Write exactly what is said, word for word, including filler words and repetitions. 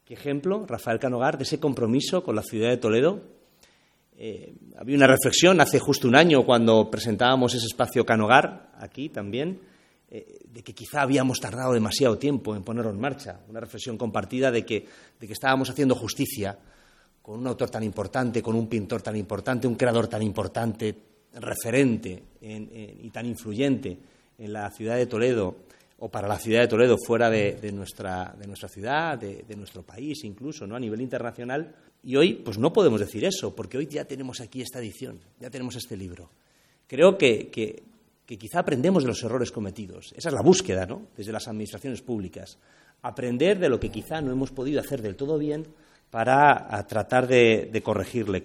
Qué ejemplo, Rafael Canogar, de ese compromiso con la ciudad de Toledo. Eh, había una reflexión hace justo un año cuando presentábamos ese espacio Canogar, aquí también, eh, de que quizá habíamos tardado demasiado tiempo en ponerlo en marcha. Una reflexión compartida de que, de que estábamos haciendo justicia con un autor tan importante, con un pintor tan importante, un creador tan importante, referente en, en, y tan influyente en la ciudad de Toledo, o para la ciudad de Toledo, fuera de, de, nuestra, de nuestra ciudad, de, de nuestro país incluso, ¿no?, a nivel internacional. Y hoy pues no podemos decir eso, porque hoy ya tenemos aquí esta edición, ya tenemos este libro. Creo que, que, que quizá aprendemos de los errores cometidos. Esa es la búsqueda, ¿no?, desde las administraciones públicas. Aprender de lo que quizá no hemos podido hacer del todo bien para a tratar de, de corregirle.